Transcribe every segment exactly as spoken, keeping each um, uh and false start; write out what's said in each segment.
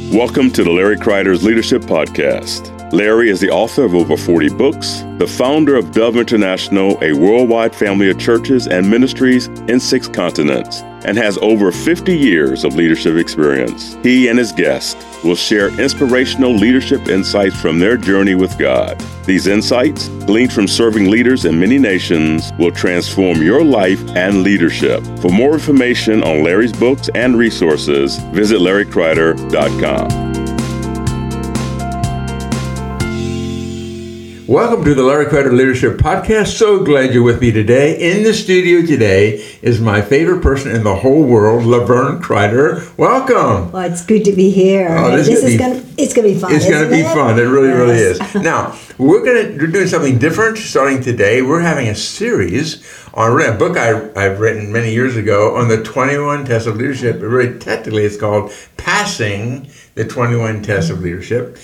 Welcome to the Larry Kreider's Leadership Podcast. Larry is the author of over forty books, the founder of Dove International, a worldwide family of churches and ministries in six continents, and has over fifty years of leadership experience. He and his guests will share inspirational leadership insights from their journey with God. These insights, gleaned from serving leaders in many nations, will transform your life and leadership. For more information on Larry's books and resources, visit larry kreider dot com. Welcome to the Larry Kreider Leadership Podcast. So glad you're with me today. In the studio today is my favorite person in the whole world, Laverne Kreider. Welcome. Well, it's good to be here. Oh, this, this is gonna, be, it's going to be fun. It's going to be it? fun. It really, yes. really is. Now, we're going to do something different starting today. We're having a series on a book I, I've written many years ago on the twenty-one Tests of Leadership. Really, technically, it's called Passing the twenty-one Tests of Leadership.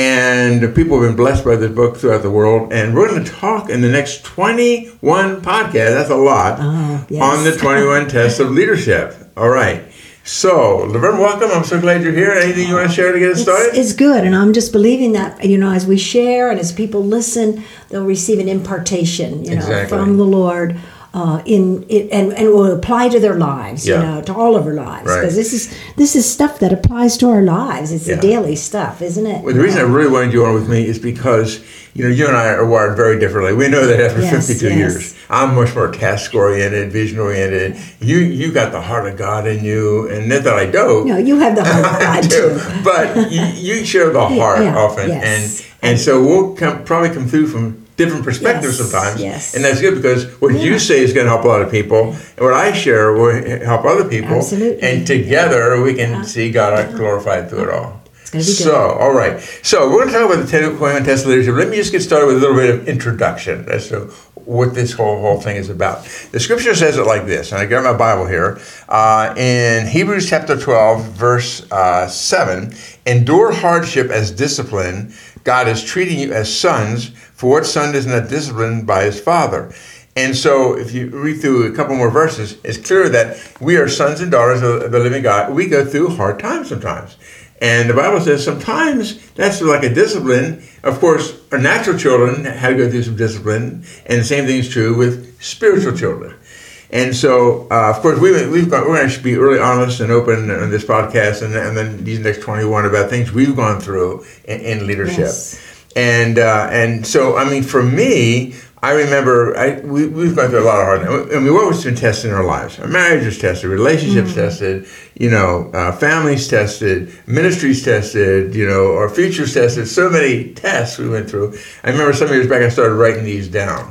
And people have been blessed by this book throughout the world. And we're going to talk in the next twenty-one podcasts, that's a lot, oh, yes. on the twenty-one Tests of Leadership. All right. So, Laverne, welcome. I'm so glad you're here. Anything you want to share to get us it's, started? It's good. And I'm just believing that, you know, as we share and as people listen, they'll receive an impartation, you know, exactly. from the Lord. Uh, in it and, and it will apply to their lives, yeah. you know, to all of our lives, right. because this is this is stuff that applies to our lives. It's yeah. the daily stuff, isn't it? Well, the reason I really wanted you on with me is because you know you and I are wired very differently. We know that after yes, fifty-two yes. years, I'm much more task oriented, vision oriented. You you got the heart of God in you, and not that I don't. No, you have the heart of God too. But you, you share the heart yeah, often, yes. and and so we'll come, probably come through from different perspectives yes, sometimes, yes. and that's good because what yeah. you say is going to help a lot of people, and what I share will help other people, Absolutely. and together we can yeah. see God glorified through it all. It's going to be good. So, all right. So we're going to talk about the twenty-one Tests of Leadership. Let me just get started with a little bit of introduction as to what this whole whole thing is about. The Scripture says it like this, and I got my Bible here. Uh, in Hebrews chapter twelve, verse uh, seven, endure hardship as discipline. God is treating you as sons, for what son is not disciplined by his father? And so if you read through a couple more verses, it's clear that we are sons and daughters of the living God. We go through hard times sometimes. And the Bible says sometimes that's like a discipline. Of course, our natural children had to go through some discipline, and the same thing is true with spiritual children. And so, uh, of course, we, we've got, we're going to be really honest and open on this podcast, and, and then these next twenty-one about things we've gone through in, in leadership. Yes. And uh, and so, I mean, for me, I remember I we, we've gone through a lot of hard. I mean, what was been tested in our lives? Our marriage was tested, relationships mm. tested, you know, uh, families tested, ministries tested, you know, our futures tested. So many tests we went through. I remember some years back, I started writing these down.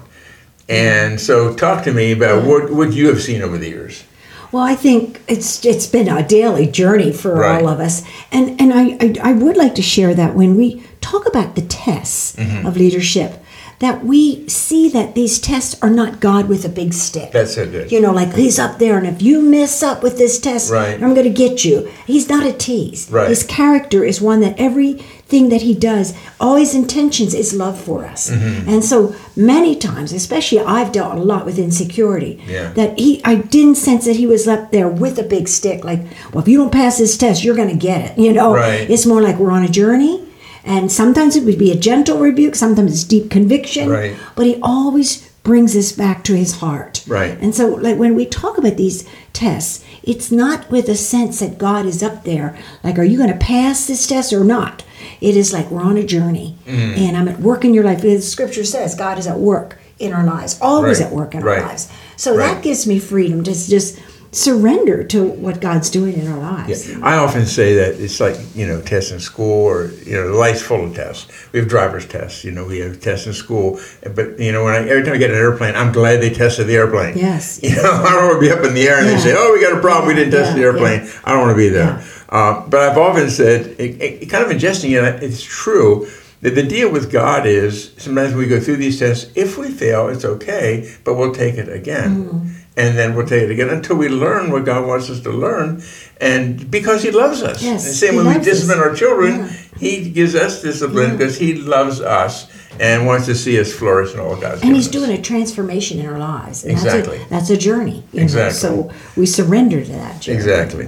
And so talk to me about what, what you have seen over the years. Well, I think it's it's been a daily journey for right. all of us. And and I, I, I would like to share that when we talk about the tests mm-hmm. of leadership, that we see that these tests are not God with a big stick. That's so good. You know, like he's up there, and if you mess up with this test, right. I'm going to get you. He's not a tease. Right. His character is one that everything that he does, all his intentions is love for us. Mm-hmm. And so many times, especially I've dealt a lot with insecurity, yeah. that he, I didn't sense that he was up there with a big stick, like, well, if you don't pass this test, you're going to get it. You know, right. It's more like we're on a journey. And sometimes it would be a gentle rebuke, sometimes it's deep conviction, right. but he always brings us back to his heart. Right. And so like when we talk about these tests, it's not with a sense that God is up there, like, are you going to pass this test or not? It is like we're on a journey, mm. and I'm at work in your life. The Scripture says God is at work in our lives, always right. at work in right. our lives. So right. that gives me freedom to just surrender to what God's doing in our lives. Yeah. I often say that it's like, you know, tests in school, or, you know, life's full of tests. We have driver's tests, you know, we have tests in school. But, you know, when I, every time I get an airplane, I'm glad they tested the airplane. Yes. You know, I don't want to be up in the air and yeah. they say, oh, we got a problem, yeah. we didn't test yeah. the airplane. Yeah. I don't want to be there. Yeah. Uh, but I've often said, it, it, kind of ingesting it, it's true, that the deal with God is sometimes we go through these tests. If we fail, it's okay, but we'll take it again. Mm. And then we'll take it again until we learn what God wants us to learn. And because he loves us. Yes, the same when we discipline us. our children, yeah. he gives us discipline yeah. because he loves us and wants to see us flourish in all God's And he's us. doing a transformation in our lives. And exactly. That's a, that's a journey. You exactly. know? So we surrender to that journey. Exactly.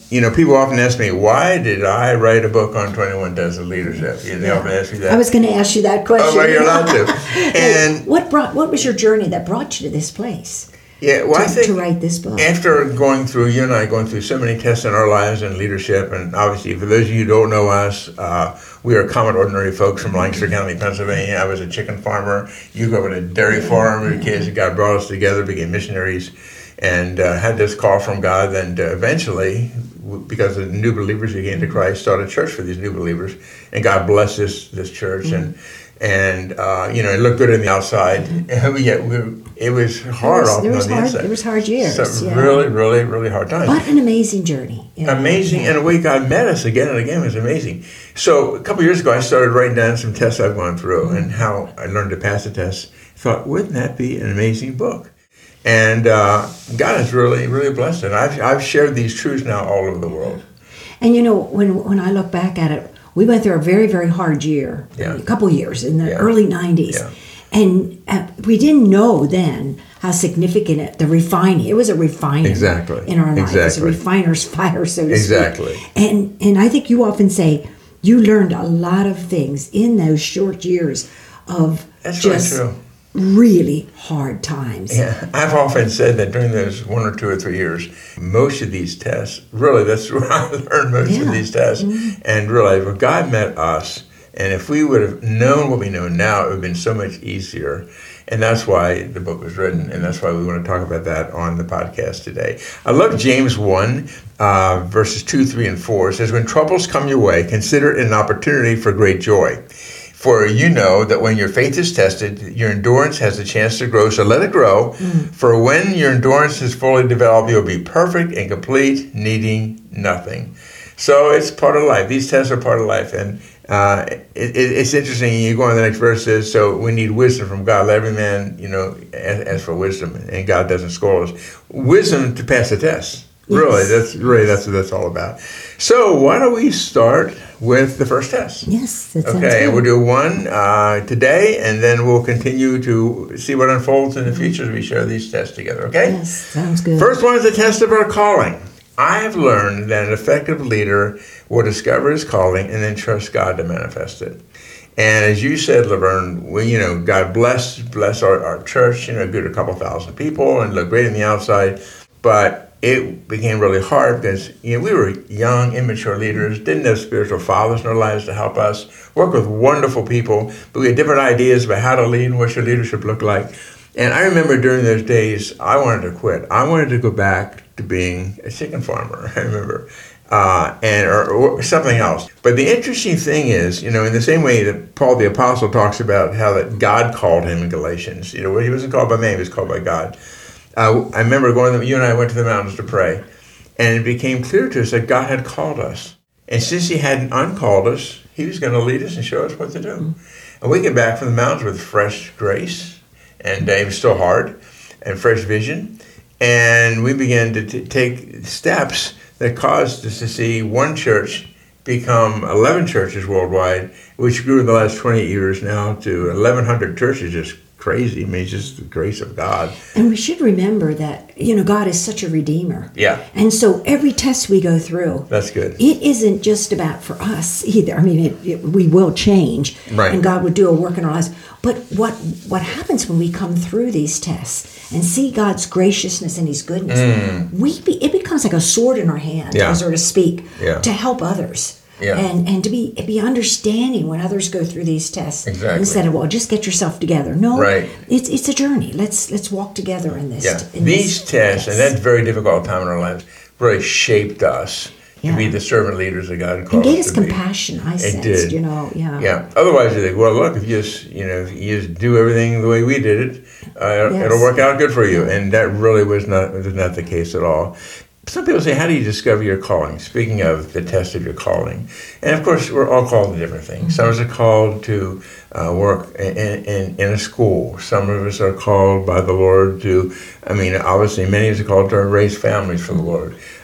you know, people often ask me, why did I write a book on twenty-one Tests of Leadership? You know, they Yeah. often ask me that. I was going to ask you that question. Oh, well, you're allowed to. And what brought? What was your journey that brought you to this place? yeah, well, to, I think to write this book. after going through, you and I going through so many tests in our lives and leadership, and obviously for those of you who don't know us, uh, we are common ordinary folks from Lancaster County, Pennsylvania. I was a chicken farmer. You grew up in a dairy farm. We were kids. God brought us together, became missionaries, and uh, had this call from God. And uh, eventually, w- because of the new believers who came to Christ, started a church for these new believers. And God blessed this this church. Mm-hmm. And and uh, you know, it looked good on the outside. Mm-hmm. Yet we, it was hard There was, on, there was on the hard. inside. There was hard years. Some yeah. really, really, really hard times. But an amazing journey. you know. Amazing, Yeah. and the way God met us again and again was amazing. So a couple years ago, I started writing down some tests I've gone through and how I learned to pass the tests. Thought, wouldn't that be an amazing book? And uh, God has really, really blessed it. I've I've shared these truths now all over the world. And you know, when when I look back at it, we went through a very, very hard year, Yeah. a couple years in the Yeah. early nineties. Yeah. And uh, we didn't know then how significant it, the refining, it was a refining Exactly. in our life. It was a Exactly. refiner's fire, so to Exactly. speak. And, and I think you often say you learned a lot of things in those short years of That's really just true. really hard times. Yeah, I've often said that during those one or two or three years, most of these tests, really, that's where I learned most Yeah. of these tests, Mm-hmm. and realized when God met us, and if we would have known what we know now, it would have been so much easier. And that's why the book was written, and that's why we want to talk about that on the podcast today. I love James one, uh, verses two, three, and four. It says, when troubles come your way, consider it an opportunity for great joy. For you know that when your faith is tested, your endurance has a chance to grow, so let it grow. Mm. For when your endurance is fully developed, you'll be perfect and complete, needing nothing. So it's part of life. These tests are part of life. And uh, it, it, it's interesting. You go on the next verse, says, so we need wisdom from God. Let every man, you know, ask, ask for wisdom, and God doesn't scold us. Wisdom to pass the test. Yes. Really, that's really that's what that's all about. So why don't we start with the first test? Yes, that sounds Okay, good. and we'll do one uh, today, and then we'll continue to see what unfolds in the future as we share these tests together, okay? Yes, sounds good. First one is the test of our calling. I have learned that an effective leader will discover his calling and then trust God to manifest it. And as you said, Laverne, we, you know, God bless bless our, our church, you know, good a couple thousand people and look great on the outside, but it became really hard because, you know, we were young, immature leaders, didn't have spiritual fathers in our lives to help us, worked with wonderful people, but we had different ideas about how to lead and what should leadership look like. And I remember during those days, I wanted to quit. I wanted to go back to being a chicken farmer, I remember, uh, and or, or something else. But the interesting thing is, you know, in the same way that Paul the Apostle talks about how that God called him in Galatians, you know, he wasn't called by man, he was called by God. Uh, I remember going to the, you and I went to the mountains to pray, and it became clear to us that God had called us. And since he hadn't uncalled us, he was going to lead us and show us what to do. Mm-hmm. And we came back from the mountains with fresh grace, and uh, it was still hard, and fresh vision. And we began to t- take steps that caused us to see one church become eleven churches worldwide, which grew in the last twenty years now to eleven hundred churches. Just crazy. I mean, it's just the grace of God. And we should remember that, you know, God is such a redeemer. Yeah. And so every test we go through, That's good. it isn't just about for us either. I mean, it, it, we will change, Right. and God would do a work in our lives. But what what happens when we come through these tests and see God's graciousness and His goodness, Mm. we be, it becomes like a sword in our hand, Yeah. so to speak, Yeah. to help others. Yeah. And and to be be understanding when others go through these tests, Exactly. instead of, well, just get yourself together. No, Right. it's it's a journey. Let's let's walk together in this. Yeah, in these this tests, and test. that's a very difficult time in our lives, really shaped us Yeah. to be the servant leaders that God and called gave us us to be. compassion. I It sensed, did. you know, yeah. Yeah. Otherwise, you think, well, look, if you just, you know, if you just do everything the way we did it, uh, Yes. it'll work out good for you. And that really was not was not the case at all. Some people say, how do you discover your calling? Speaking of the test of your calling. And of course, we're all called to different things. Some of us are called to uh, work in, in, in a school. Some of us are called by the Lord to, I mean, obviously many of us are called to raise families for the Lord.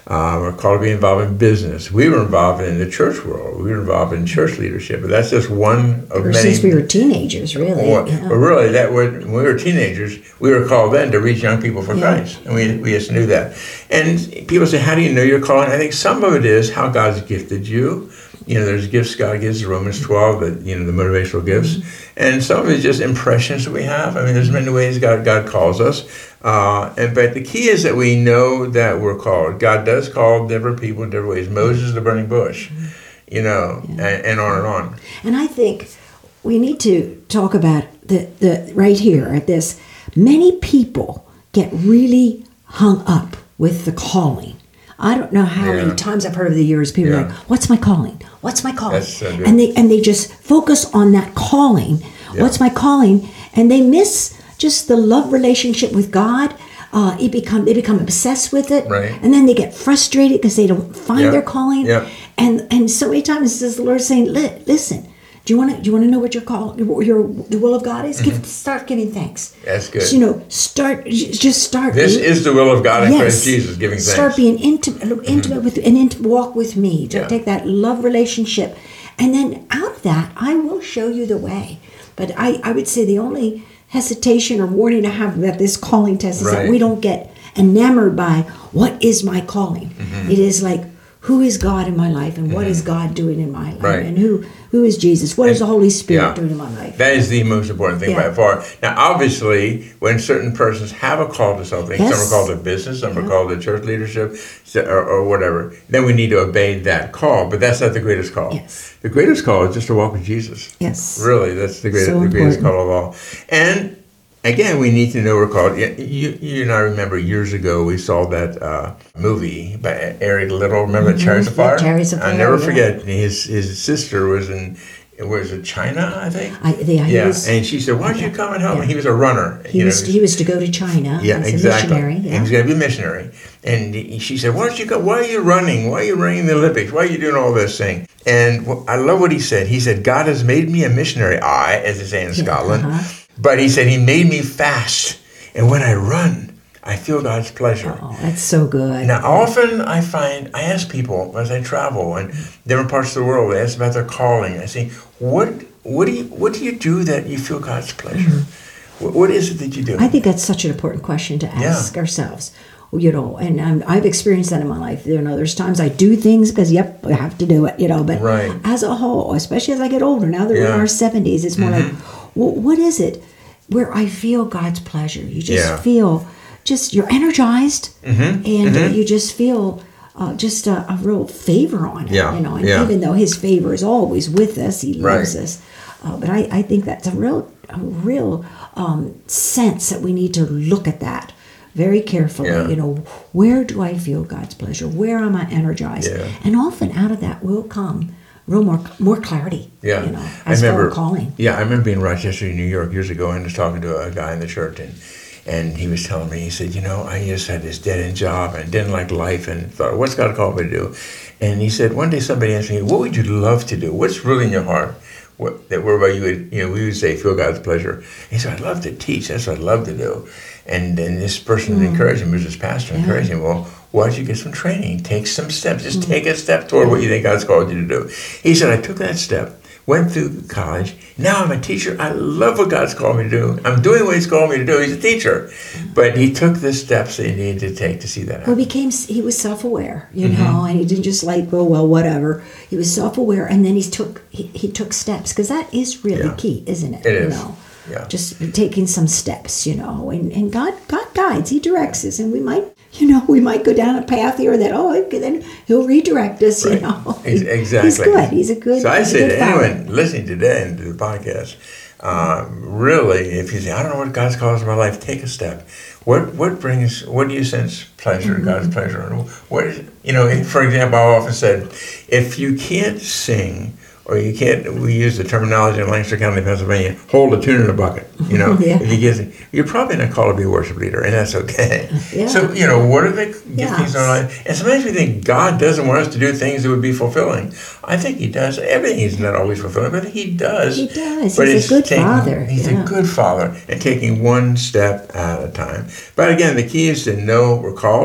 Uh, we're called to be involved in business. We were involved in the church world. We were involved in church leadership. But that's just one of Ever many. since we were teenagers, really. Well, yeah. well, really, that was, when we were teenagers, we were called then to reach young people for Yeah. Christ. And we, we just knew that. And people say, how do you know your calling? I think some of it is how God's gifted you. You know, there's gifts God gives, Romans twelve, that, you know, the motivational gifts. Mm-hmm. And some of it is just impressions that we have. I mean, there's many ways God God calls us. Uh, and But the key is that we know that we're called. God does call different people in different ways. Moses, the burning bush, mm-hmm. you know, yeah. and, and on and on. And I think we need to talk about the, the right here at this. Many people get really hung up with the calling. I don't know how yeah. many times I've heard over the years people yeah. are like, "What's my calling? What's my calling?" That's so good. And they and they just focus on that calling. Yeah. What's my calling? And they miss just the love relationship with God. Uh, it become they become obsessed with it, right. and then they get frustrated because they don't find yeah. their calling. Yeah. And and so many times is the Lord saying, "Listen, do you want to do you want to know what your call your, your the will of God is? Mm-hmm. Give start giving thanks. That's good. So, you know, start just start. This is the will of God in yes, Christ Jesus, giving thanks. Start being intimate, intimate mm-hmm. with an intimate walk with me to yeah. take that love relationship, and then out of that, I will show you the way. But I I would say the only hesitation or warning to have about this calling test is right. that we don't get enamored by what is my calling. Mm-hmm. It is like, who is God in my life, and what mm-hmm. is God doing in my life, right. and who who is Jesus? What and, is the Holy Spirit yeah, doing in my life? That is the most important thing yeah. by far. Now, obviously, when certain persons have a call to something, yes. some are called to business, some yeah. are called to church leadership, or, or whatever, then we need to obey that call. But that's not the greatest call. Yes. The greatest call is just to walk with Jesus. Yes. Really, that's the greatest, So the greatest important. call of all. And again, we need to know we're called. You, you and I remember years ago we saw that uh, movie by Eric Little. Remember mm-hmm. Chariots of Fire? Yeah, Chariots of Fire. I never yeah. forget. His his sister was in. Was it China? I think. I, the, yeah, was, and she said, "Why don't yeah, you come and help yeah. me?" He was a runner. He you was know, he was to go to China. Yeah, as exactly. A missionary. Yeah. He was going to be a missionary, and he, she said, "Why don't you go? Why are you running? Why are you running the Olympics? Why are you doing all this thing?" And I love what he said. He said, "God has made me a missionary. I, as they say in Yeah, Scotland, uh-huh. but he said He made me fast, and when I run, I feel God's pleasure." Oh, that's so good. Now, often I find, I ask people as I travel in different parts of the world, I ask about their calling. I say, what what do you what do you do that you feel God's pleasure? Mm-hmm. What, what is it that you do? I think that's such an important question to ask yeah. ourselves. You know, and um, I've experienced that in my life. You know, there's times I do things because, yep, I have to do it, you know. But right. as a whole, especially as I get older, now that yeah. we're in our seventies, it's more mm-hmm. like, well, what is it where I feel God's pleasure? You just yeah. feel, just you're energized, mm-hmm. and mm-hmm. uh, you just feel uh, just a, a real favor on it. Yeah. You know, and yeah. even though His favor is always with us, He loves right. us. Uh, but I, I think that's a real, a real um, sense that we need to look at that very carefully. Yeah. You know, where do I feel God's pleasure? Where am I energized? Yeah. And often out of that will come real more more clarity. Yeah, You know, as I remember for calling. Yeah, I remember being in Rochester, New York, years ago, and was talking to a guy in the church, and and he was telling me, he said, you know, I just had this dead end job and didn't like life, and thought, what's God called me to do? And he said, one day somebody asked me, what would you love to do? What's really in your heart? What, that whereby you would, you know, we would say, feel God's pleasure. He said, I'd love to teach. That's what I'd love to do. And then this person mm. encouraged him, who was his pastor, yeah. encouraged him, well, why don't you get some training? Take some steps. Just mm. take a step toward what you think God's called you to do. He said, I took that step, went through college. Now I'm a teacher. I love what God's called me to do. I'm doing what He's called me to do. He's a teacher. But he took the steps that he needed to take to see that happen. Well, he became, he was self-aware, you mm-hmm. know, and he didn't just like, oh, well, whatever. He was self-aware, and then he took he, he took steps, because that is really yeah. key, isn't it? It you is. Know? Yeah. Just taking some steps, you know, and, and God God guides, He directs us, and we might, you know, we might go down a path here that, oh, okay, then He'll redirect us, right. you know. Exactly. He's good. He's a good So I say to father. anyone listening today and to the podcast, uh, really, if you say, I don't know what God's called in my life, take a step. What what brings, what do you sense pleasure, mm-hmm. God's pleasure? And what is, you know, for example, I often said, if you can't sing, or you can't, we use the terminology in Lancaster County, Pennsylvania, hold a tune in a bucket, you know. yeah. If you get, you're probably not called to be a worship leader, and that's okay. Yeah. So, you know, what are the giftings Yes. in our life? And sometimes we think God doesn't want us to do things that would be fulfilling. I think He does. Everything is not always fulfilling, but He does. He does. But He's a good taking, father. He's yeah. a good father, and taking one step at a time. But again, the key is to know we're called.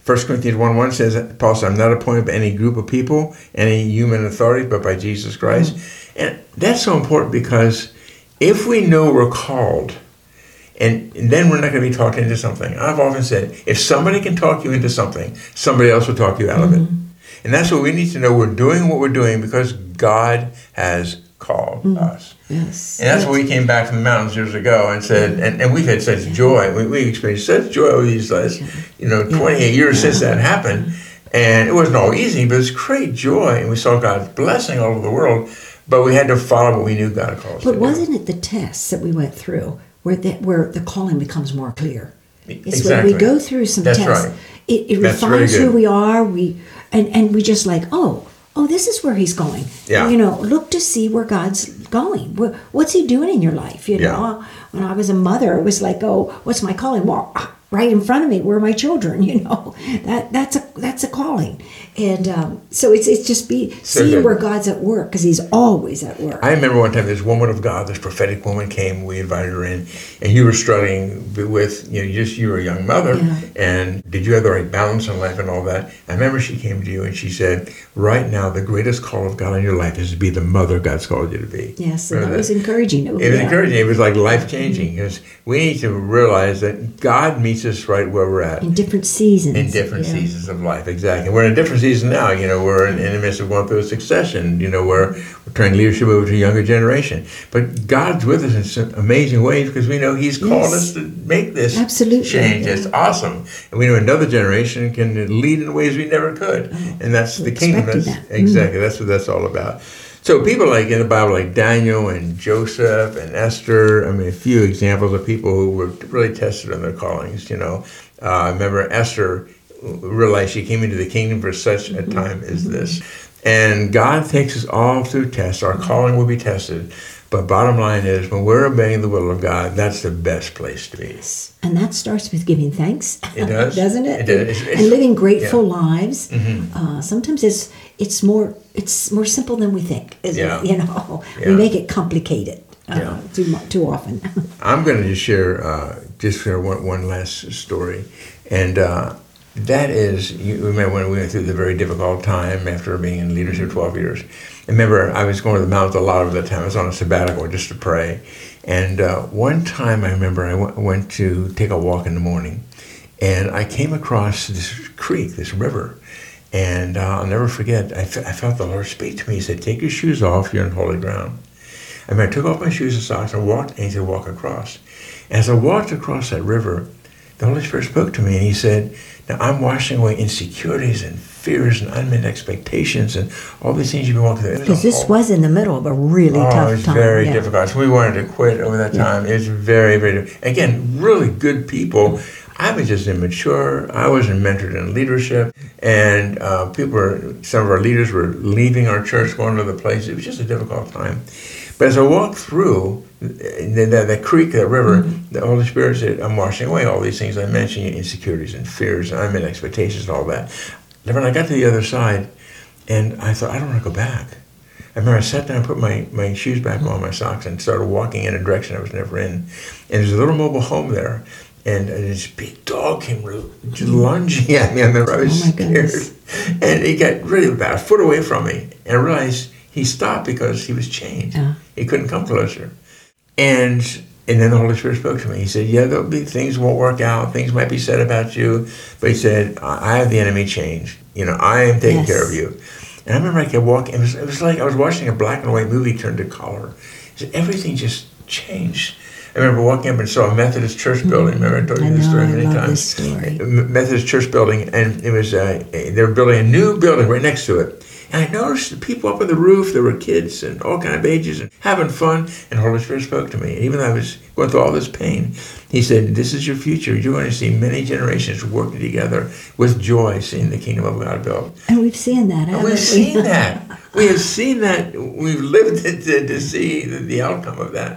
First Corinthians one one says, Paul says, I'm not appointed by any group of people, any human authority, but by Jesus Christ. Mm-hmm. And that's so important because if we know we're called, and, and then we're not going to be talked into something. I've often said, if somebody can talk you into something, somebody else will talk you out mm-hmm. of it. And that's what we need to know. We're doing what we're doing because God has called mm. us. Yes. And that's yes. why we came back from the mountains years ago and said, and, and we've had such joy. We, we experienced such joy over these last, you know, twenty-eight years yeah. since that happened. And it wasn't all easy, but it was great joy. And we saw God's blessing all over the world. But we had to follow what we knew God called us to do. But wasn't it the tests that we went through where the, where the calling becomes more clear? It's exactly. when we go through some That's tests. Right. It, it That's refines really who we are. We and, and we just like, oh, oh, this is where he's going. Yeah. You know, look to see where God's going. What's he doing in your life? You know, yeah. when I was a mother, it was like, oh, what's my calling? Well, right in front of me, where are my children? You know, that that's a that's a calling. And um, so it's it's just be So seeing good. where God's at work, because he's always at work. I remember one time this woman of God, this prophetic woman came, we invited her in, and you were struggling with, you know, just you were a young mother, Yeah. and did you have the right balance in life and all that? I remember she came to you and she said, right now, the greatest call of God in your life is to be the mother God's called you to be. Yes, and Remember that was that? encouraging. It was yeah. encouraging. It was like life-changing, because we need to realize that God meets us right where we're at. In different seasons. In different yeah. seasons of life, exactly. We're in a different season now. You know, we're in, in the midst of going through a succession. You know, where we're turning leadership over to a younger generation. But God's with us in some amazing ways, because we know He's called Yes. us to make this Absolutely. change. Yeah. It's awesome, and we know another generation can lead in ways we never could, Oh, and that's we the kingdom. expected That's, that. exactly. That's what that's all about. So people like in the Bible, like Daniel and Joseph and Esther. I mean, a few examples of people who were really tested in their callings. You know, uh, I remember Esther realized she came into the kingdom for such a time as this. And God takes us all through tests. Our calling will be tested. But bottom line is, when we're obeying the will of God, that's the best place to be. And that starts with giving thanks. It does. Doesn't it? It does. It's- it's- and living grateful yeah. lives. Mhm. Uh, sometimes it's it's more it's more simple than we think. Isn't Yeah. it? You know, Yeah. we make it complicated uh, Yeah. too mu- too often. I'm going to just share uh, just share one, one last story, and uh, that is, you remember when we went through the very difficult time after being in leadership twelve years. I remember I was going to the mountains a lot of the time. I was on a sabbatical just to pray, and uh, one time I remember I went, went to take a walk in the morning, and I came across this creek, this river. And uh, I'll never forget, I, fe- I felt the Lord speak to me. He said, take your shoes off, you're on holy ground. I mean, I took off my shoes and socks and walked, and he said, walk across. As I walked across that river, the Holy Spirit spoke to me, and he said, now I'm washing away insecurities and fears and unmet expectations and all these things you've been walking through. Because this was in the middle of a really oh, tough it was time. very yeah. difficult. So we wanted to quit over that Yeah. time. It was very, very difficult. Again, really good people. I was just immature. I wasn't mentored in leadership. And uh, people were, some of our leaders were leaving our church, going to other places. It was just a difficult time. But as I walked through that, that, that creek, that river, mm-hmm. the Holy Spirit said, I'm washing away all these things I mentioned, insecurities and fears and unmet expectations and all that. And when I got to the other side, and I thought, I don't want to go back. I remember I sat down and put my, my shoes back on, my socks, and started walking in a direction I was never in. And there's a little mobile home there. And this big dog came just lunging at me. I remember I was Oh my scared. goodness. And he got really about a foot away from me. And I realized he stopped because he was chained. Yeah. He couldn't come closer. And and then the Holy Spirit spoke to me. He said, yeah, there'll be things won't work out. Things might be said about you. But he said, I have the enemy chained. You know, I am taking Yes. care of you. And I remember I kept walking. It was, it was like I was watching a black and white movie turn to color. He said, everything just changed. I remember walking up and saw a Methodist church building. Remember I told you I this know, story I many love times. this story. A Methodist church building, and it was uh, they were building a new building right next to it. And I noticed the people up on the roof. There were kids and all kind of ages and having fun. And the Holy Spirit spoke to me. Even though I was going through all this pain, He said, "This is your future. You're going to see many generations working together with joy, seeing the kingdom of God built." And we've seen that, haven't And we've we? seen that. We have seen that. We've lived it to, to see the, the outcome of that.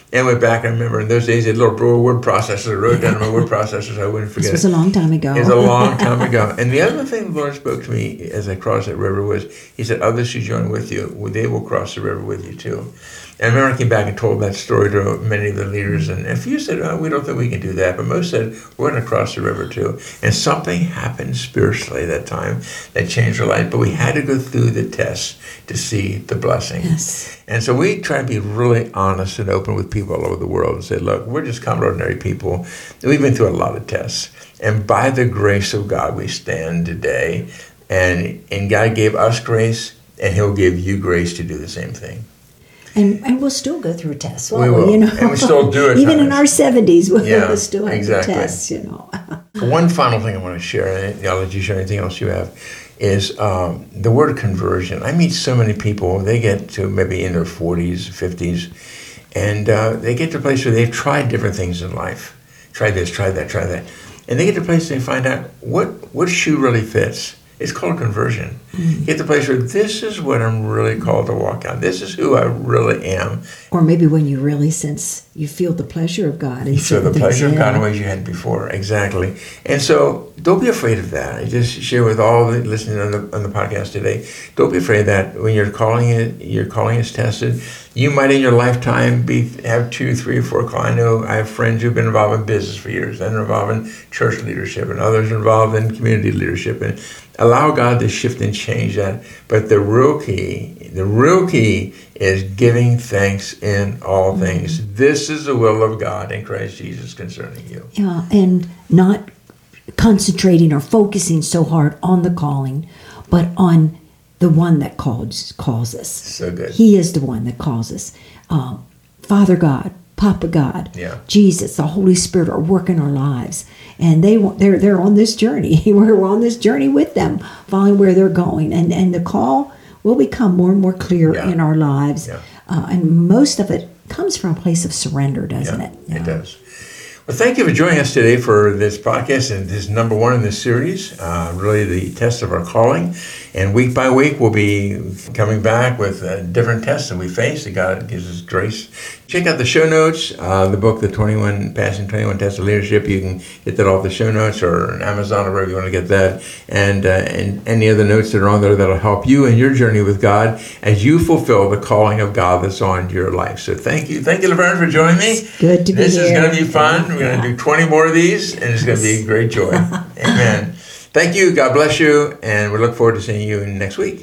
And went back, I remember in those days, they had little word processors. I wrote down my word processors. I wouldn't forget. This was a long time ago. It was a long time ago. And the other thing the Lord spoke to me as I crossed that river was, he said, others who join with you, they will cross the river with you too. And I remember I came back and told that story to many of the leaders, and a few said, oh, we don't think we can do that, but most said, we're going to cross the river too. And something happened spiritually that time that changed our life, but we had to go through the test to see the blessing. Yes. And so we try to be really honest and open with people all over the world and say, look, we're just common ordinary people. We've been through a lot of tests. And by the grace of God, we stand today. And, and God gave us grace, and he'll give you grace to do the same thing. And and we'll still go through tests. We will. You know? And we still do it. Even in our seventies, we'll yeah, still have exactly. the tests, you know. One final thing I want to share, and I'll let you share anything else you have, is um, the word conversion. I meet so many people, they get to maybe in their forties, fifties, and uh, they get to a place where they've tried different things in life. Try this, try that, try that. And they get to a place where they find out what, what shoe really fits. It's called conversion. Mm-hmm. Get to the place where this is what I'm really called to walk on. This is who I really am. Or maybe when you really sense, you feel the pleasure of God. You feel the pleasure of God in ways you hadn't before. Exactly. And so don't be afraid of that. I just share with all the listening on the on the podcast today. Don't be afraid that when your calling it, your calling is tested. You might in your lifetime be have two, three, or four calls. I know I have friends who've been involved in business for years, and involved in church leadership, and others involved in community leadership. And allow God to shift and change that. But the real key, the real key is giving thanks in all mm-hmm. things. This is the will of God in Christ Jesus concerning you. Yeah, and not concentrating or focusing so hard on the calling, but on the one that calls calls us. So good. He is the one that calls us. Uh, Father God, Papa God, yeah. Jesus, the Holy Spirit are working our lives, and they they're they're on this journey. We're on this journey with them, following where they're going, and and the call will become more and more clear yeah. in our lives, yeah. uh, and most of it comes from a place of surrender, doesn't yeah, it? Yeah. It does. Well, thank you for joining us today for this podcast, and this is number one in this series, uh, really the test of our calling. And week by week, we'll be coming back with uh, different tests that we face, that God gives us grace. Check out the show notes, uh, the book, The twenty-one Passing twenty-one Tests of Leadership. You can get that off the show notes or on Amazon or wherever you want to get that. And, uh, and any other notes that are on there that'll help you in your journey with God as you fulfill the calling of God that's on your life. So thank you. Thank you, Laverne, for joining me. It's good to be this here. This is going to be fun. We're going to do twenty more of these, and it's going to be a great joy. Amen. Thank you. God bless you. And we look forward to seeing you next week.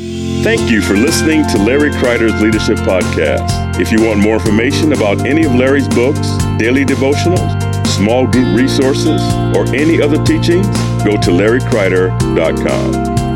Thank you for listening to Larry Kreider's Leadership Podcast. If you want more information about any of Larry's books, daily devotionals, small group resources, or any other teachings, go to larry kreider dot com.